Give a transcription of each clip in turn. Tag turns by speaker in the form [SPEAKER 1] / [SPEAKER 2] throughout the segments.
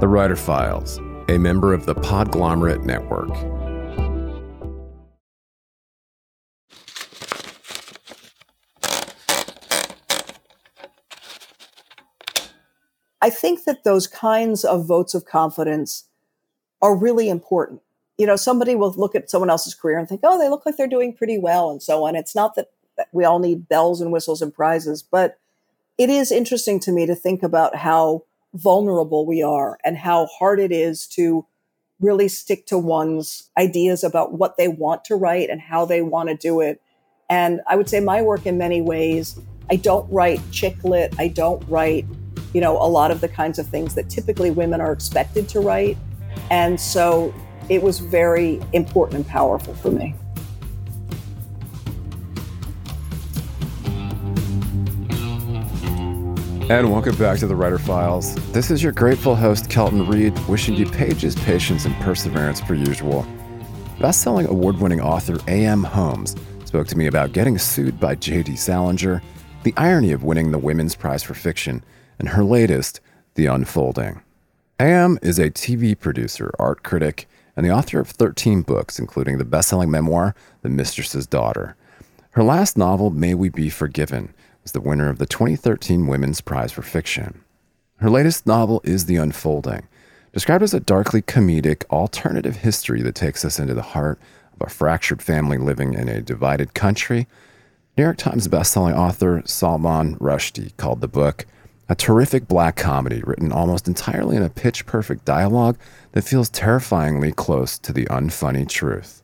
[SPEAKER 1] The Writer Files, a member of the Podglomerate Network.
[SPEAKER 2] I think that those kinds of votes of confidence are really important. You know, somebody will look at someone else's career and think, oh, they look like they're doing pretty well and so on. It's not that we all need bells and whistles and prizes, but it is interesting to me to think about how vulnerable we are and how hard it is to really stick to one's ideas about what they want to write and how they want to do it. And I would say my work in many ways, I don't write chick lit. I don't write, a lot of the kinds of things that typically women are expected to write. And so it was very important and powerful for me.
[SPEAKER 1] And welcome back to The Writer Files. This is your grateful host, Kelton Reid, wishing you pages, patience, and perseverance per usual. Best-selling award-winning author A.M. Homes spoke to me about getting sued by J.D. Salinger, the irony of winning the Women's Prize for Fiction, and her latest, The Unfolding. A.M. is a TV producer, art critic, and the author of 13 books, including the best-selling memoir, The Mistress's Daughter. Her last novel, May We Be Forgiven, was the winner of the 2013 Women's Prize for Fiction. Her latest novel is The Unfolding, described as a darkly comedic alternative history that takes us into the heart of a fractured family living in a divided country. New York Times bestselling author Salman Rushdie called the book a terrific black comedy written almost entirely in a pitch-perfect dialogue that feels terrifyingly close to the unfunny truth.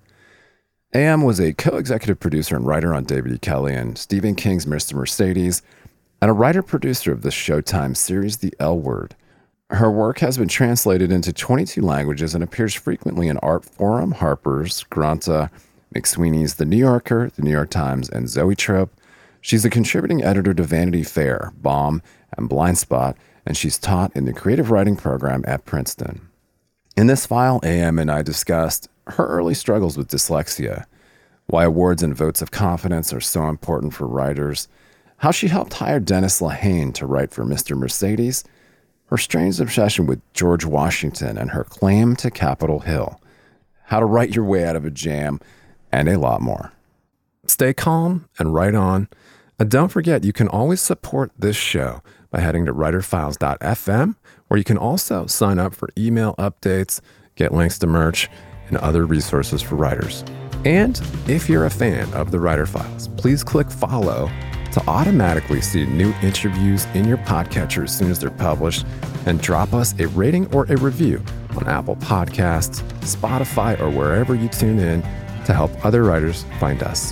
[SPEAKER 1] A.M. was a co-executive producer and writer on David E. Kelley and Stephen King's Mr. Mercedes, and a writer-producer of the Showtime series The L Word. Her work has been translated into 22 languages and appears frequently in Artforum, Harper's, Granta, McSweeney's The New Yorker, The New York Times, and Zoetrope. She's a contributing editor to Vanity Fair, Bomb, and Blind Spot, and she's taught in the creative writing program at Princeton. In this file, A.M. and I discussed her early struggles with dyslexia, why awards and votes of confidence are so important for writers, how she helped hire Dennis Lehane to write for Mr. Mercedes, her strange obsession with George Washington and her claim to Capitol Hill, how to write your way out of a jam, and a lot more. Stay calm and write on. And don't forget, you can always support this show by heading to writerfiles.fm, where you can also sign up for email updates, get links to merch, and other resources for writers. And if you're a fan of the Writer Files, please click follow to automatically see new interviews in your podcatcher as soon as they're published, and drop us a rating or a review on Apple Podcasts, Spotify, or wherever you tune in to help other writers find us.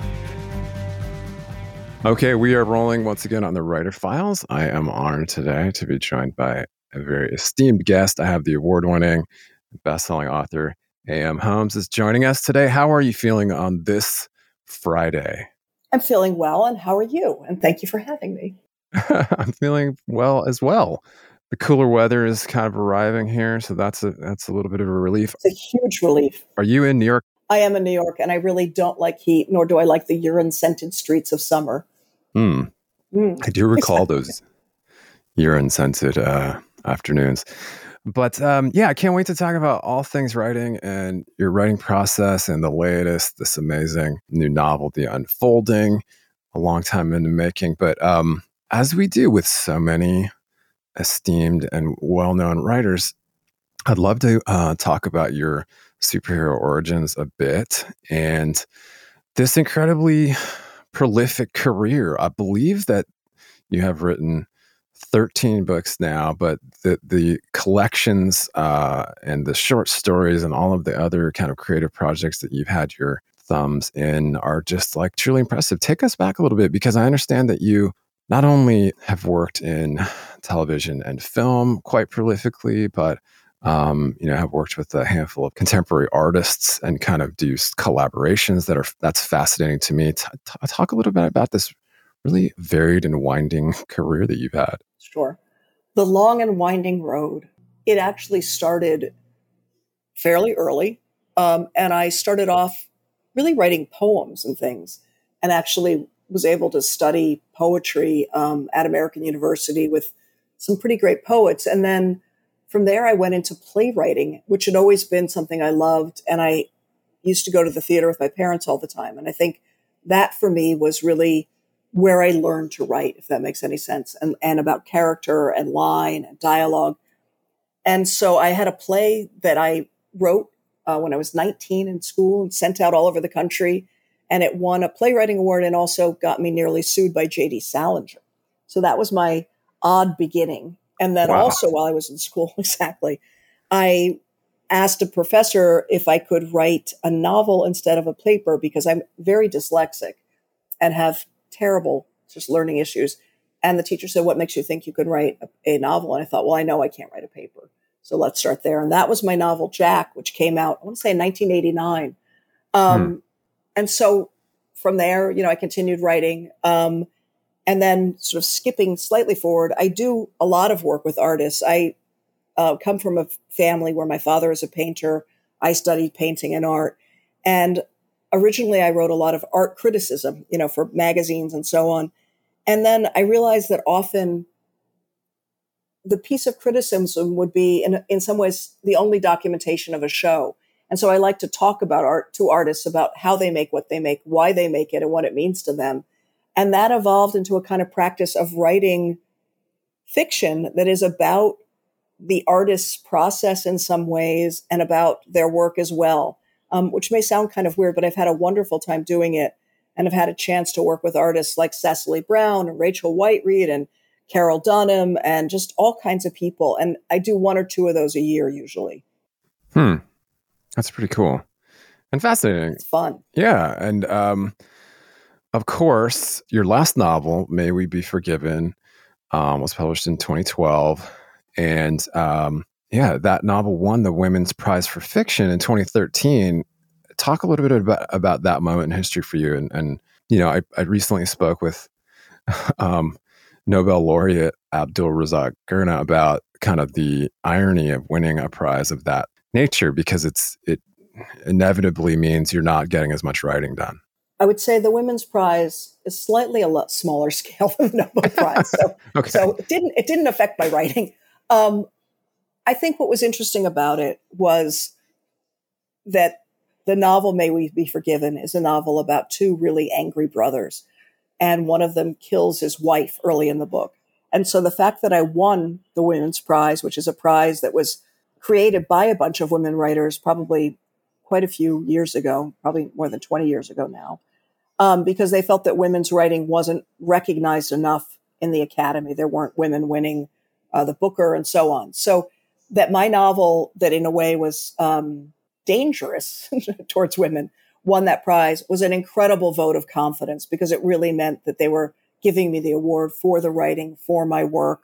[SPEAKER 1] Okay, we are rolling once again on the Writer Files. I am honored today to be joined by a very esteemed guest. I have the award-winning, best-selling author A.M. Homes is joining us today. How are you feeling on this Friday?
[SPEAKER 2] I'm feeling well, and how are you? And thank you for having me.
[SPEAKER 1] I'm feeling well as well. The cooler weather is kind of arriving here, so that's a little bit of a relief.
[SPEAKER 2] It's a huge relief.
[SPEAKER 1] Are you in New York?
[SPEAKER 2] I am in New York, and I really don't like heat, nor do I like the urine-scented streets of summer.
[SPEAKER 1] I do recall those urine-scented afternoons. But I can't wait to talk about all things writing and your writing process and the latest, this amazing new novel, The Unfolding, a long time in the making. But as we do with so many esteemed and well-known writers, I'd love to talk about your superhero origins a bit and this incredibly prolific career. I believe that you have written 13 books now, but the collections and the short stories and all of the other kind of creative projects that you've had your thumbs in are just like truly impressive. Take us back a little bit, because I understand that you not only have worked in television and film quite prolifically, but have worked with a handful of contemporary artists and kind of do collaborations that's fascinating to me. Talk a little bit about this really varied and winding career that you've had.
[SPEAKER 2] Sure. The long and winding road. It actually started fairly early. And I started off really writing poems and things, and actually was able to study poetry at American University with some pretty great poets. And then from there, I went into playwriting, which had always been something I loved. And I used to go to the theater with my parents all the time. And I think that for me was really where I learned to write, if that makes any sense, and about character and line and dialogue. And so I had a play that I wrote when I was 19 in school and sent out all over the country. And it won a playwriting award and also got me nearly sued by J.D. Salinger. So that was my odd beginning. And then also while I was in school, exactly, I asked a professor if I could write a novel instead of a paper because I'm very dyslexic and have terrible just learning issues. And the teacher said, what makes you think you could write a novel? And I thought, well, I know I can't write a paper. So let's start there. And that was my novel, Jack, which came out, I want to say in 1989. And so from there, I continued writing. And then sort of skipping slightly forward, I do a lot of work with artists. I come from a family where my father is a painter. I studied painting and art. And originally I wrote a lot of art criticism, for magazines and so on. And then I realized that often the piece of criticism would be in some ways the only documentation of a show. And so I like to talk about art to artists about how they make what they make, why they make it, and what it means to them. And that evolved into a kind of practice of writing fiction that is about the artist's process in some ways and about their work as well, which may sound kind of weird, but I've had a wonderful time doing it. And I've had a chance to work with artists like Cecily Brown and Rachel Whiteread and Carol Dunham and just all kinds of people. And I do one or two of those a year usually.
[SPEAKER 1] That's pretty cool and fascinating.
[SPEAKER 2] It's fun.
[SPEAKER 1] Yeah. And of course, your last novel, May We Be Forgiven, was published in 2012. And that novel won the Women's Prize for Fiction in 2013. Talk a little bit about that moment in history for you. And I recently spoke with Nobel laureate Abdul Razak Gurnah about kind of the irony of winning a prize of that nature, because it inevitably means you're not getting as much writing done.
[SPEAKER 2] I would say the Women's Prize is slightly a lot smaller scale than the Nobel Prize. So,
[SPEAKER 1] okay.
[SPEAKER 2] So it didn't affect my writing. I think what was interesting about it was that the novel May We Be Forgiven is a novel about two really angry brothers, and one of them kills his wife early in the book. And so the fact that I won the Women's Prize, which is a prize that was created by a bunch of women writers, probably quite a few years ago, probably more than 20 years ago now, because they felt that women's writing wasn't recognized enough in the Academy. There weren't women winning the Booker and so on. So that my novel, that in a way was dangerous towards women, won that prize, was an incredible vote of confidence, because it really meant that they were giving me the award for the writing, for my work.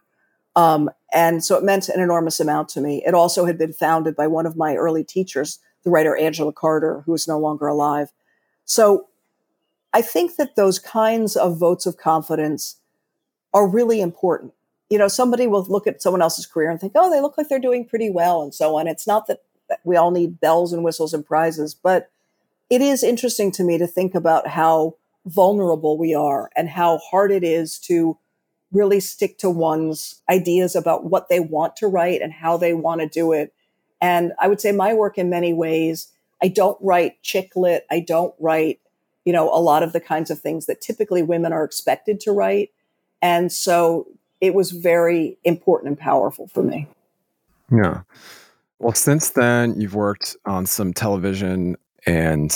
[SPEAKER 2] And so it meant an enormous amount to me. It also had been founded by one of my early teachers, the writer Angela Carter, who is no longer alive. So I think that those kinds of votes of confidence are really important. Somebody will look at someone else's career and think, oh, they look like they're doing pretty well and so on. It's not that we all need bells and whistles and prizes, but it is interesting to me to think about how vulnerable we are and how hard it is to really stick to one's ideas about what they want to write and how they want to do it. And I would say my work in many ways, I don't write chick lit. I don't write, a lot of the kinds of things that typically women are expected to write. And so it was very important and powerful for me.
[SPEAKER 1] Yeah. Well, since then, you've worked on some television, and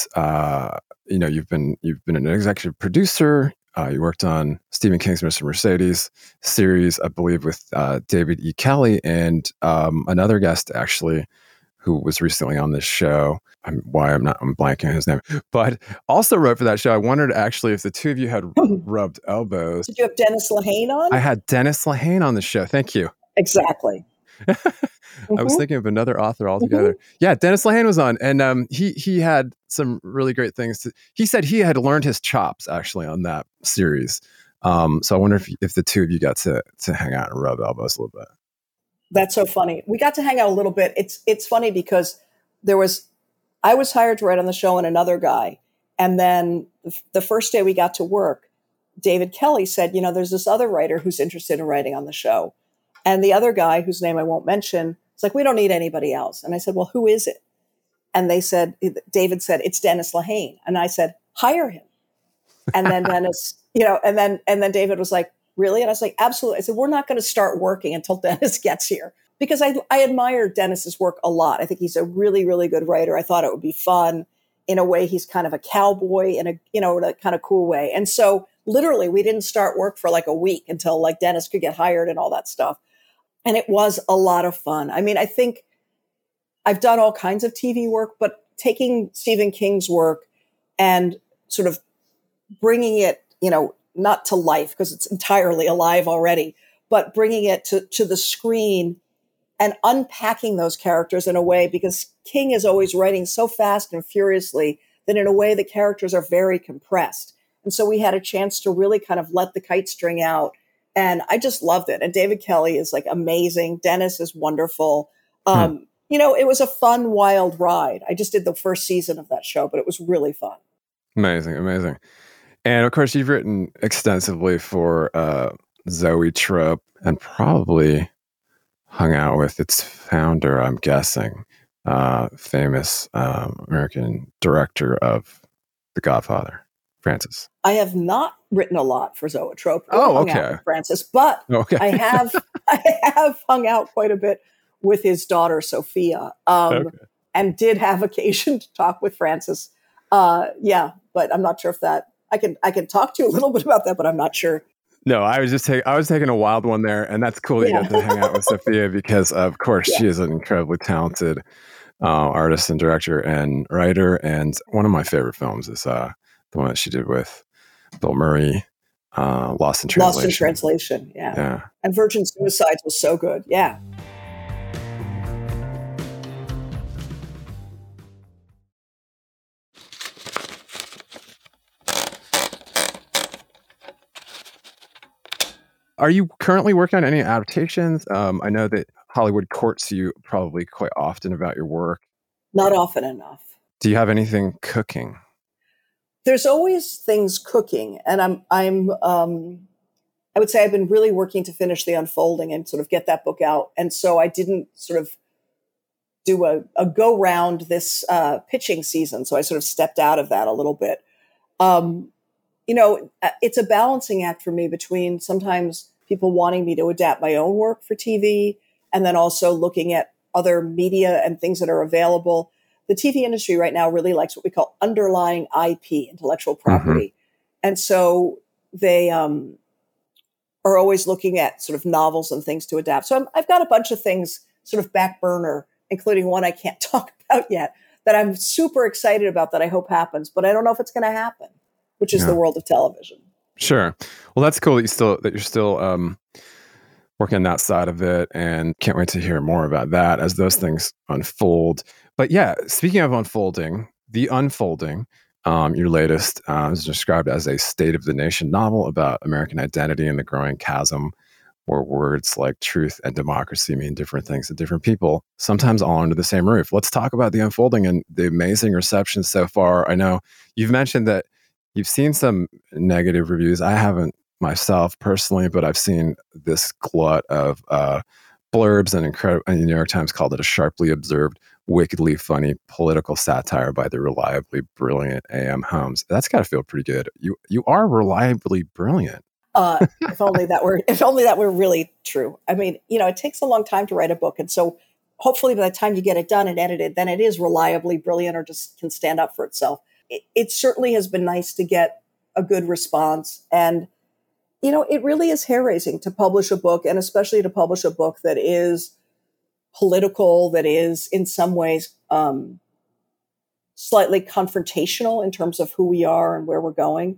[SPEAKER 1] you've been an executive producer. You worked on Stephen King's Mr. Mercedes series, I believe, with David E. Kelley and another guest actually, who was recently on this show. I'm blanking his name, but also wrote for that show. I wondered actually if the two of you had rubbed elbows.
[SPEAKER 2] Did you have Dennis Lehane on?
[SPEAKER 1] I had Dennis Lehane on the show. Thank you.
[SPEAKER 2] Exactly.
[SPEAKER 1] I was thinking of another author altogether. Yeah, Dennis Lehane was on, and he had some really great things. He said he had learned his chops actually on that series. So I wonder if the two of you got to hang out and rub elbows a little bit.
[SPEAKER 2] That's so funny. We got to hang out a little bit. It's funny because I was hired to write on the show and another guy, and then the first day we got to work, David Kelley said, there's this other writer who's interested in writing on the show. And the other guy, whose name I won't mention, It's like, we don't need anybody else. And I said, well, who is it? And David said, it's Dennis Lehane. And I said, hire him. And then Dennis, and then David was like, really? And I was like, absolutely. I said, we're not going to start working until Dennis gets here, because I admire Dennis's work a lot. I think he's a really, really good writer. I thought it would be fun. In a way, he's kind of a cowboy in a kind of cool way. And so literally we didn't start work for like a week until like Dennis could get hired and all that stuff. And it was a lot of fun. I mean, I think I've done all kinds of TV work, but taking Stephen King's work and sort of bringing it, not to life because it's entirely alive already, but bringing it to the screen and unpacking those characters in a way, because King is always writing so fast and furiously that in a way the characters are very compressed. And so we had a chance to really kind of let the kite string out. And I just loved it. And David Kelly is like amazing. Dennis is wonderful. It was a fun, wild ride. I just did the first season of that show, but it was really fun.
[SPEAKER 1] Amazing, amazing. And of course, you've written extensively for Zoetrope and probably hung out with its founder, I'm guessing, famous American director of The Godfather, Francis.
[SPEAKER 2] I have not written a lot for Zoetrope.
[SPEAKER 1] Oh, okay.
[SPEAKER 2] Francis, but
[SPEAKER 1] okay.
[SPEAKER 2] I have hung out quite a bit with his daughter, Sophia, and did have occasion to talk with Francis. But I'm not sure if that I can talk to you a little bit about that, but I'm not sure.
[SPEAKER 1] No, I was taking a wild one there, and that's cool that you got to hang out with Sophia because, of course, she is an incredibly talented artist and director and writer. And one of my favorite films is the one that she did with Bill Murray, Lost in Translation.
[SPEAKER 2] Lost in Translation, yeah. And Virgin Suicides was so good, yeah.
[SPEAKER 1] Are you currently working on any adaptations? I know that Hollywood courts you probably quite often about your work.
[SPEAKER 2] Not often enough.
[SPEAKER 1] Do you have anything cooking?
[SPEAKER 2] There's always things cooking, and I would say I've been really working to finish The Unfolding and sort of get that book out. And so I didn't sort of do a go round this pitching season. So I sort of stepped out of that a little bit. It's a balancing act for me between sometimes people wanting me to adapt my own work for TV and then also looking at other media and things that are available. The TV industry right now really likes what we call underlying IP, intellectual property. Mm-hmm. And so they are always looking at sort of novels and things to adapt. So I've got a bunch of things sort of back burner, including one I can't talk about yet, that I'm super excited about that I hope happens, but I don't know if it's going to happen, which is the world of television. Sure.
[SPEAKER 1] Well, that's cool that you're still working on that side of it, and can't wait to hear more about that as those things unfold. But yeah, speaking of unfolding, The Unfolding, your latest, is described as a state of the nation novel about American identity and the growing chasm where words like truth and democracy mean different things to different people, sometimes all under the same roof. Let's talk about The Unfolding and the amazing reception so far. I know you've mentioned that you've seen some negative reviews. I haven't myself personally, but I've seen this glut of blurbs and the New York Times called it a sharply observed, wickedly funny political satire by the reliably brilliant A.M. Homes. That's got to feel pretty good. You are reliably brilliant.
[SPEAKER 2] If only that were really true. I mean, it takes a long time to write a book, and so hopefully by the time you get it done and edited, then it is reliably brilliant or just can stand up for itself. It certainly has been nice to get a good response. And, it really is hair-raising to publish a book, and especially to publish a book that is political, that is in some ways slightly confrontational in terms of who we are and where we're going.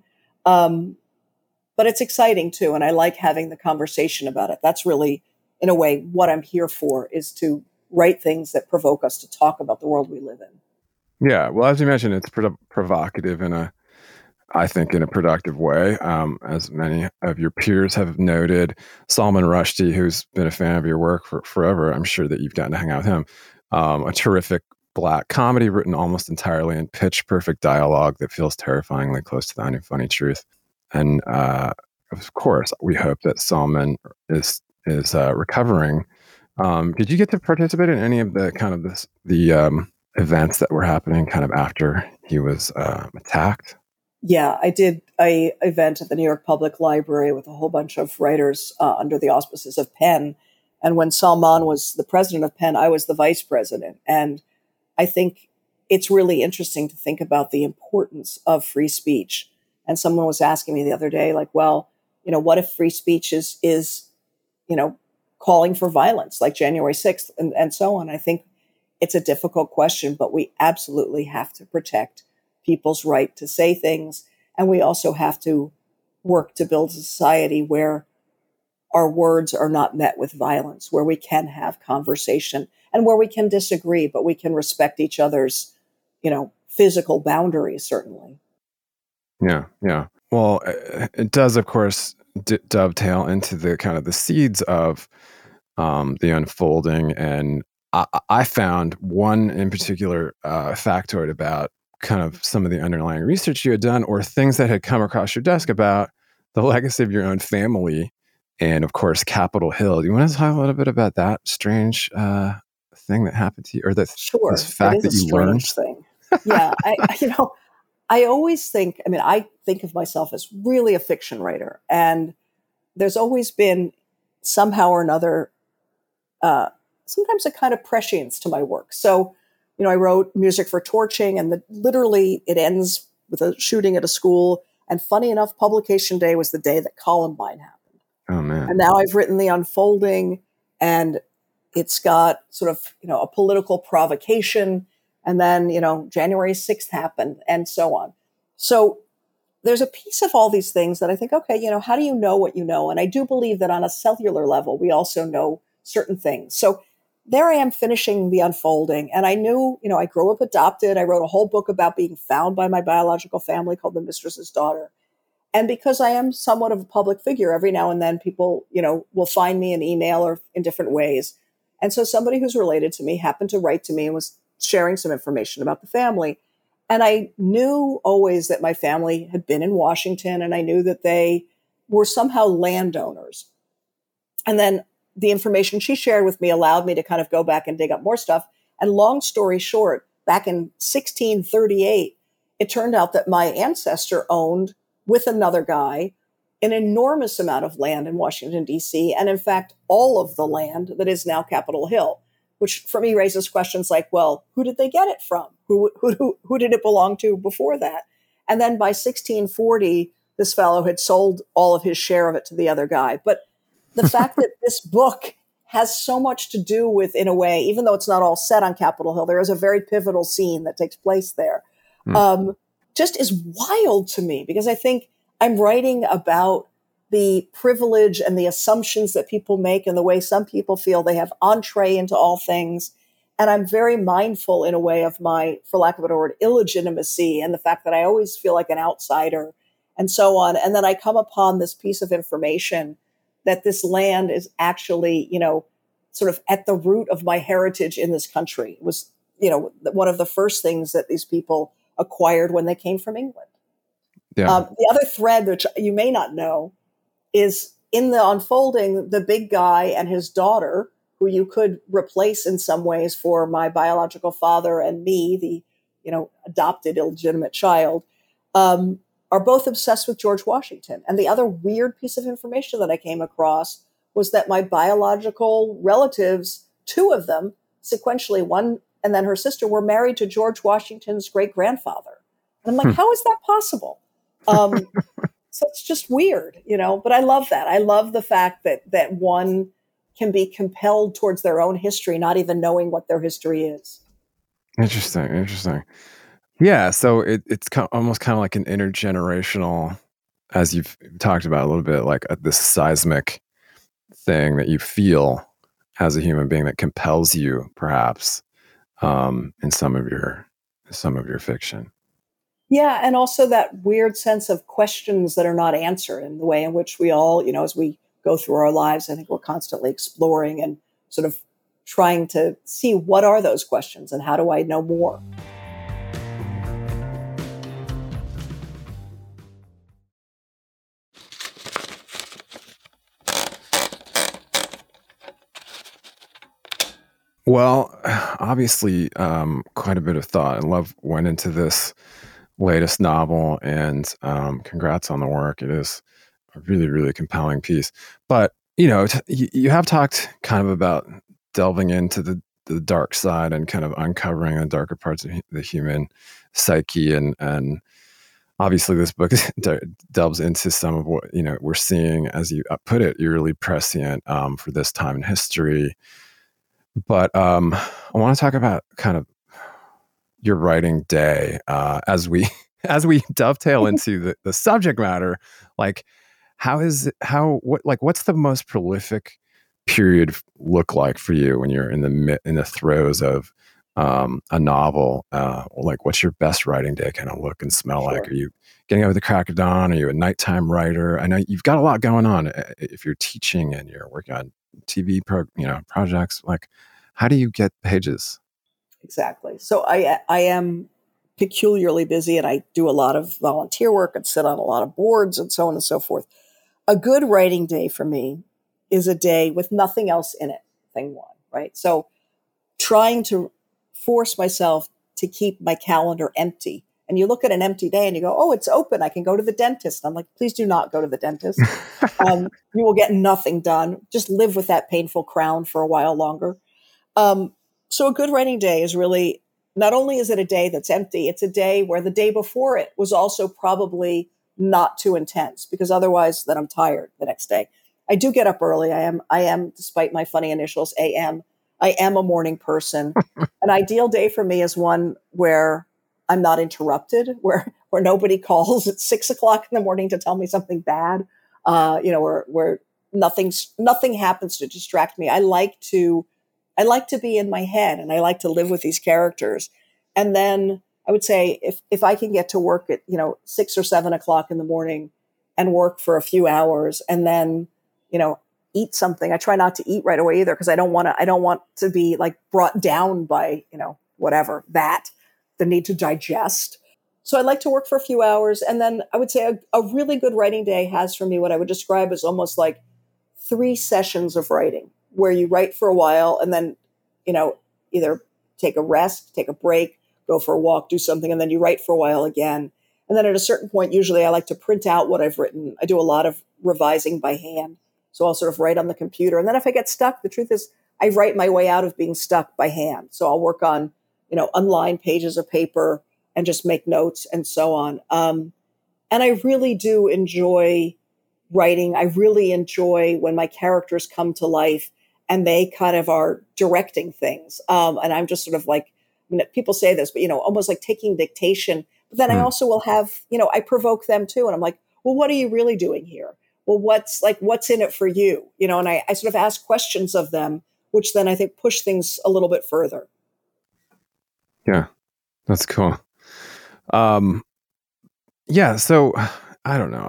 [SPEAKER 2] But it's exciting too. And I like having the conversation about it. That's really, in a way, what I'm here for, is to write things that provoke us to talk about the world we live in.
[SPEAKER 1] Yeah. Well, as you mentioned, it's provocative in a productive way. As many of your peers have noted, Salman Rushdie, who's been a fan of your work for forever, I'm sure that you've gotten to hang out with him. A terrific Black comedy written almost entirely in pitch perfect dialogue that feels terrifyingly close to the unfunny truth. And of course, we hope that Salman is recovering Did you get to participate in any of the kind of the events that were happening kind of after he was attacked?
[SPEAKER 2] Yeah, I did a event at the New York Public Library with a whole bunch of writers under the auspices of Penn. And when Salman was the president of Penn, I was the vice president. And I think it's really interesting to think about the importance of free speech. And someone was asking me the other day, like, well, what if free speech is calling for violence like January 6th and so on? I think it's a difficult question, but we absolutely have to protect people's right to say things. And we also have to work to build a society where our words are not met with violence, where we can have conversation and where we can disagree, but we can respect each other's, physical boundaries, certainly.
[SPEAKER 1] Yeah, yeah. Well, it does, of course, dovetail into the kind of the seeds of the unfolding. And I found one in particular factoid about kind of some of the underlying research you had done or things that had come across your desk about the legacy of your own family and, of course, Capitol Hill. Do you want to talk a little bit about that strange thing that happened to you or this
[SPEAKER 2] Sure, it
[SPEAKER 1] fact
[SPEAKER 2] is a
[SPEAKER 1] that you learned?
[SPEAKER 2] strange thing. Yeah, I always think, I think of myself as really a fiction writer, and there's always been somehow or another, sometimes a kind of prescience to my work. So, I wrote Music for Torching, and literally it ends with a shooting at a school. And funny enough, publication day was the day that Columbine happened.
[SPEAKER 1] Oh, man.
[SPEAKER 2] And now I've written The Unfolding, and it's got sort of, a political provocation. And then, January 6th happened and so on. So there's a piece of all these things that I think, okay, how do you know what you know? And I do believe that on a cellular level, we also know certain things. So there I am finishing The Unfolding. And I knew, I grew up adopted. I wrote a whole book about being found by my biological family called The Mistress's Daughter. And because I am somewhat of a public figure, every now and then people, will find me in email or in different ways. And so somebody who's related to me happened to write to me and was sharing some information about the family. And I knew always that my family had been in Washington, and I knew that they were somehow landowners. And then the information she shared with me allowed me to kind of go back and dig up more stuff. And long story short, back in 1638, it turned out that my ancestor owned, with another guy, an enormous amount of land in Washington, D.C., and in fact, all of the land that is now Capitol Hill, which for me raises questions like, well, who did they get it from? Who did it belong to before that? And then by 1640, this fellow had sold all of his share of it to the other guy. But the fact that this book has so much to do with, in a way, even though it's not all set on Capitol Hill, there is a very pivotal scene that takes place there. Just is wild to me, because I think I'm writing about the privilege and the assumptions that people make and the way some people feel they have entree into all things. And I'm very mindful in a way of my, for lack of a better word, illegitimacy and the fact that I always feel like an outsider and so on. And then I come upon this piece of information that this land is actually, sort of at the root of my heritage in this country. It was, one of the first things that these people acquired when they came from England.
[SPEAKER 1] Yeah.
[SPEAKER 2] The other thread, which you may not know, is in The Unfolding, the big guy and his daughter, who you could replace in some ways for my biological father and me, the, adopted illegitimate child, are both obsessed with George Washington. And the other weird piece of information that I came across was that my biological relatives, two of them, sequentially, one and then her sister, were married to George Washington's great-grandfather. And I'm like, how is that possible? So it's just weird, but I love that. I love the fact that one can be compelled towards their own history, not even knowing what their history is.
[SPEAKER 1] Interesting. Yeah, so it's almost kind of like an intergenerational, as you've talked about a little bit, like this seismic thing that you feel as a human being that compels you, perhaps, in some of your fiction.
[SPEAKER 2] Yeah, and also that weird sense of questions that are not answered, and the way in which we all, as we go through our lives, I think we're constantly exploring and sort of trying to see what are those questions and how do I know more.
[SPEAKER 1] Well, obviously, quite a bit of thought and love went into this latest novel, and congrats on the work. It is a really, really compelling piece. But you have talked kind of about delving into the dark side and kind of uncovering the darker parts of the human psyche, and obviously this book delves into some of what we're seeing, as you put it, eerily prescient for this time in history. But I want to talk about kind of your writing day as we as we dovetail into the subject matter. Like, what's the most prolific period look like for you when you're in the throes of a novel? Like, what's your best writing day kind of look and smell
[SPEAKER 2] Sure.
[SPEAKER 1] like? Are you getting up at the crack of dawn? Are you a nighttime writer? I know you've got a lot going on if you're teaching and you're working on TV projects. Like, how do you get pages?
[SPEAKER 2] Exactly. So I am peculiarly busy, and I do a lot of volunteer work and sit on a lot of boards and so on and so forth. A good writing day for me is a day with nothing else in it, thing one, right? So trying to force myself to keep my calendar empty. And you look at an empty day and you go, oh, it's open. I can go to the dentist. I'm like, please do not go to the dentist. You will get nothing done. Just live with that painful crown for a while longer. Um, so a good writing day is really, not only is it a day that's empty, it's a day where the day before it was also probably not too intense, because otherwise then I'm tired the next day. I do get up early. I am, despite my funny initials, AM. I am a morning person. An ideal day for me is one where I'm not interrupted, where nobody calls at 6 o'clock in the morning to tell me something bad. Where nothing happens to distract me. I like to be in my head, and I like to live with these characters. And then I would say if I can get to work at 6 or 7 o'clock in the morning and work for a few hours, and then you know eat something. I try not to eat right away either, because I don't want to be like brought down by whatever, the need to digest. So I like to work for a few hours, and then I would say a really good writing day has for me what I would describe as almost like 3 sessions of writing, where you write for a while and then, either take a rest, take a break, go for a walk, do something, and then you write for a while again. And then at a certain point, usually I like to print out what I've written. I do a lot of revising by hand. So I'll sort of write on the computer. And then if I get stuck, the truth is I write my way out of being stuck by hand. So I'll work on, unlined pages of paper and just make notes and so on. And I really do enjoy writing. I really enjoy when my characters come to life and they kind of are directing things. And I'm just sort of like, people say this, but, almost like taking dictation. But then I
[SPEAKER 1] Hmm.
[SPEAKER 2] also will have, I provoke them too. And I'm like, well, what are you really doing here? Well, what's in it for you? And I sort of ask questions of them, which then I think push things a little bit further.
[SPEAKER 1] Yeah, that's cool. Um, yeah, so I don't know.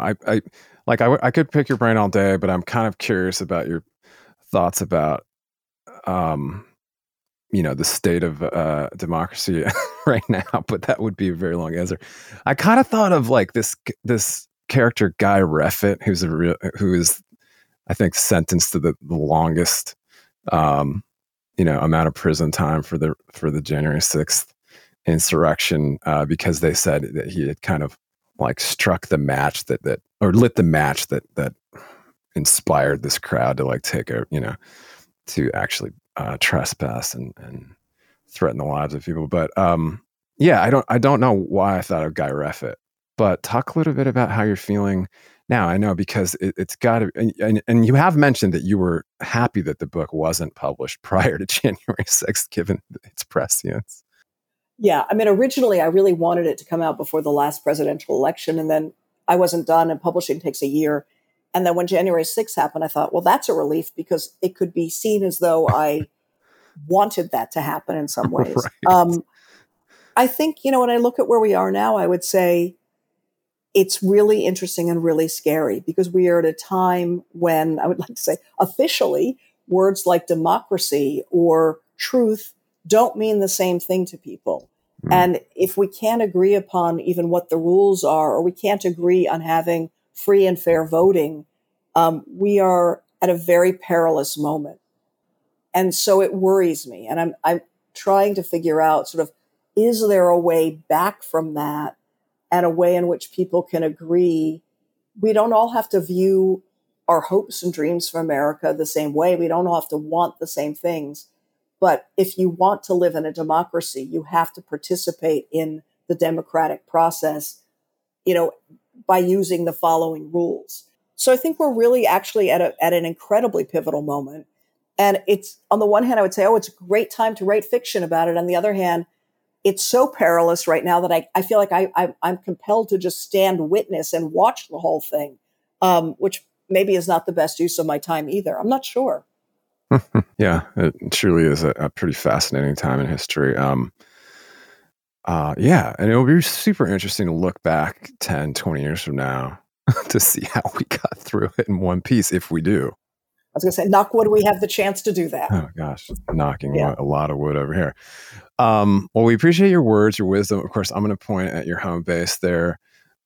[SPEAKER 1] I could pick your brain all day, but I'm kind of curious about your thoughts about um, the state of democracy right now. But that would be a very long answer. I kind of thought of like this character Guy Reffitt, who is I think sentenced to the longest amount of prison time for the January 6th insurrection, because they said that he had kind of like struck the match that or lit the match that inspired this crowd to like to actually trespass and threaten the lives of people. But yeah, I don't know why I thought of Guy Reffitt, but talk a little bit about how you're feeling now. I know because it's got to, and you have mentioned that you were happy that the book wasn't published prior to January 6th, given its prescience.
[SPEAKER 2] Yeah. I mean, originally I really wanted it to come out before the last presidential election, and then I wasn't done, and publishing takes a year. And then when January 6th happened, I thought, well, that's a relief, because it could be seen as though I wanted that to happen in some ways.
[SPEAKER 1] Right.
[SPEAKER 2] I think, when I look at where we are now, I would say it's really interesting and really scary, because we are at a time when I would like to say officially words like democracy or truth don't mean the same thing to people.
[SPEAKER 1] Mm.
[SPEAKER 2] And if we can't agree upon even what the rules are, or we can't agree on having free and fair voting, we are at a very perilous moment. And so it worries me. And I'm trying to figure out sort of, is there a way back from that and a way in which people can agree? We don't all have to view our hopes and dreams for America the same way. We don't all have to want the same things. But if you want to live in a democracy, you have to participate in the democratic process, by using the following rules. So I think we're really actually at an incredibly pivotal moment. And it's, on the one hand, I would say, oh, it's a great time to write fiction about it. On the other hand, it's so perilous right now that I feel like I'm compelled to just stand witness and watch the whole thing, which maybe is not the best use of my time either. I'm not sure.
[SPEAKER 1] Yeah, it truly is a pretty fascinating time in history. Yeah, and it'll be super interesting to look back 10, 20 years from now to see how we got through it in one piece, if we do.
[SPEAKER 2] I was going to say, knock wood, we have the chance to do that.
[SPEAKER 1] Oh, gosh, knocking a lot of wood over here. Well, we appreciate your words, your wisdom. Of course, I'm going to point at your home base there,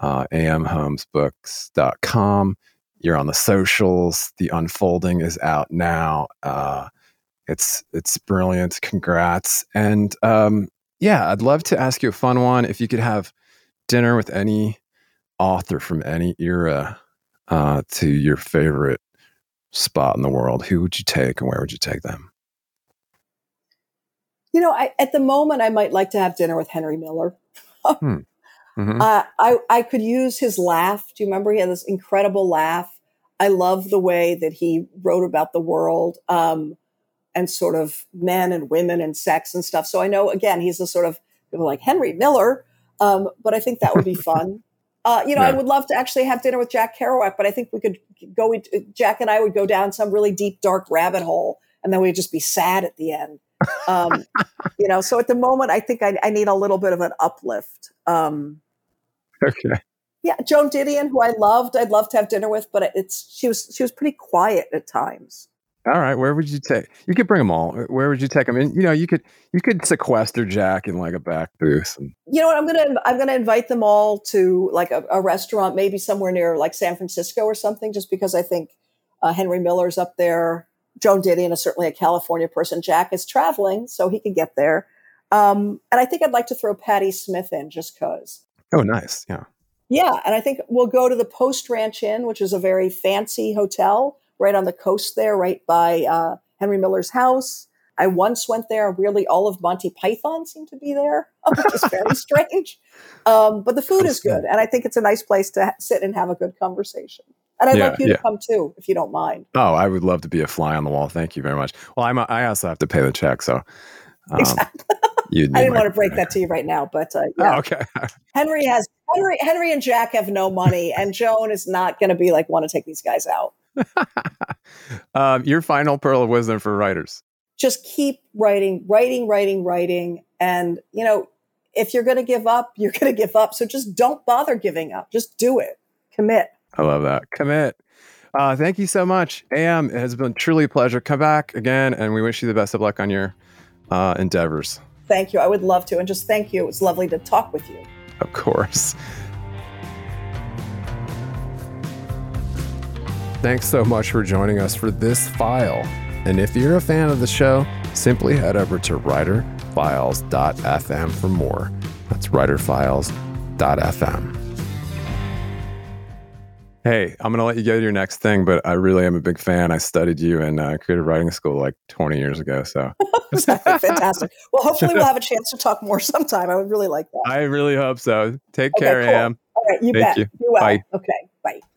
[SPEAKER 1] amhomesbooks.com. You're on the socials. The Unfolding is out now. It's brilliant. Congrats. And I'd love to ask you a fun one. If you could have dinner with any author from any era to your favorite spot in the world, who would you take and where would you take them?
[SPEAKER 2] At the moment, I might like to have dinner with Henry Miller.
[SPEAKER 1] Mm-hmm.
[SPEAKER 2] I could use his laugh. Do you remember he had this incredible laugh? I love the way that he wrote about the world and sort of men and women and sex and stuff. So I know, again, he's a sort of, people like Henry Miller, but I think that would be fun. I would love to actually have dinner with Jack Kerouac, but I think we could Jack and I would go down some really deep, dark rabbit hole, and then we'd just be sad at the end. So at the moment, I think I need a little bit of an uplift.
[SPEAKER 1] Okay.
[SPEAKER 2] Yeah, Joan Didion, who I loved, I'd love to have dinner with, but she was pretty quiet at times.
[SPEAKER 1] All right, where would you take? You could bring them all. Where would you take them? And you could sequester Jack in like a back booth. And...
[SPEAKER 2] You know what? I'm gonna invite them all to like a restaurant, maybe somewhere near like San Francisco or something, just because I think Henry Miller's up there. Joan Didion is certainly a California person. Jack is traveling, so he can get there. And I think I'd like to throw Patti Smith in just because.
[SPEAKER 1] Oh, nice. Yeah.
[SPEAKER 2] Yeah, and I think we'll go to the Post Ranch Inn, which is a very fancy hotel right on the coast there, right by Henry Miller's house. I once went there. Really, all of Monty Python seemed to be there, which is very strange. But the food is good, and I think it's a nice place to sit and have a good conversation. And I'd like you to come too, if you don't mind. Oh,
[SPEAKER 1] I would love to be a fly on the wall. Thank you very much. Well, I also have to pay the check, so
[SPEAKER 2] exactly. I didn't want to break that to you right now, but yeah.
[SPEAKER 1] Oh, okay.
[SPEAKER 2] Henry and Jack have no money, and Joan is not going to be like, want to take these guys out.
[SPEAKER 1] Your final pearl of wisdom for writers.
[SPEAKER 2] Just keep writing. And, if you're going to give up, you're going to give up. So just don't bother giving up. Just do it. Commit.
[SPEAKER 1] I love that. Commit. Thank you so much. AM, it has been truly a pleasure. Come back again, and we wish you the best of luck on your endeavors.
[SPEAKER 2] Thank you. I would love to. And just thank you. It was lovely to talk with you.
[SPEAKER 1] Of course. Thanks so much for joining us for this file. And if you're a fan of the show, simply head over to writerfiles.fm for more. That's writerfiles.fm. Hey, I'm going to let you go to your next thing, but I really am a big fan. I studied you in creative writing school like 20 years ago. So
[SPEAKER 2] fantastic. Well, hopefully we'll have a chance to talk more sometime. I would really like that.
[SPEAKER 1] I really hope so. Take care,
[SPEAKER 2] cool.
[SPEAKER 1] Am.
[SPEAKER 2] All right, you bet.
[SPEAKER 1] You.
[SPEAKER 2] Be well.
[SPEAKER 1] Bye.
[SPEAKER 2] Okay, bye.